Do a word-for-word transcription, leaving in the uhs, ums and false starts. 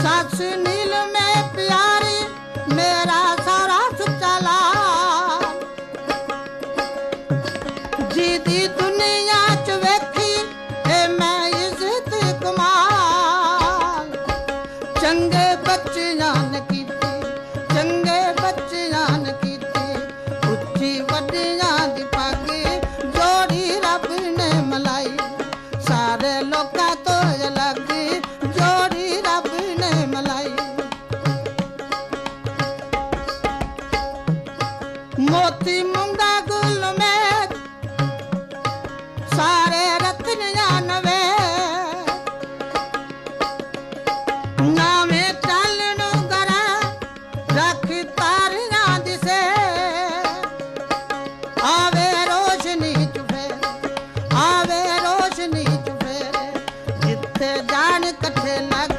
सच नील में प्यारी मेरा सारा सच्चा लाल जीदी दुनिया च वेखी ए मैं इज्जत कमाल चंगे बच्चियां ने कीती चंगे बच्चियां ने कीती उच्ची वड्डियां दी पग जोड़ी रब ने मलाई सारे लोकां तो अलग जोड़ी रब ने मलाई मोती मुंगा गुल में सारे रत्नियां नवे नावे चालनु करा रख तारियां दिसे आवे रोशनी चुफे आवे रोशनी चुफे जिथे जान कठे लग